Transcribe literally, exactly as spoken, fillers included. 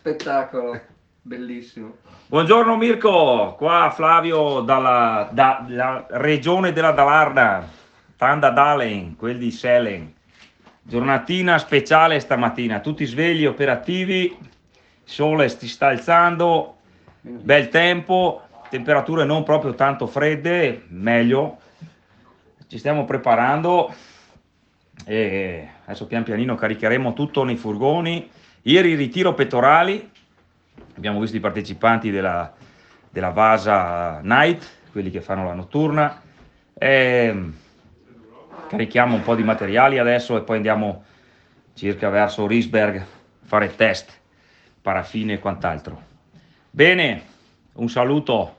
spettacolo, bellissimo. Buongiorno Mirko, qua Flavio dalla, da, dalla regione della Dalarna, Tanda Dalen, quel di Selen. Giornatina speciale stamattina, tutti svegli, operativi, il sole si sta alzando, bel tempo, temperature non proprio tanto fredde, meglio. Ci stiamo preparando e adesso pian pianino caricheremo tutto nei furgoni. Ieri ritiro pettorali, abbiamo visto i partecipanti della, della Vasa Night, quelli che fanno la notturna, e carichiamo un po' di materiali adesso e poi andiamo circa verso Risberg a fare test, paraffine e quant'altro. Bene, un saluto.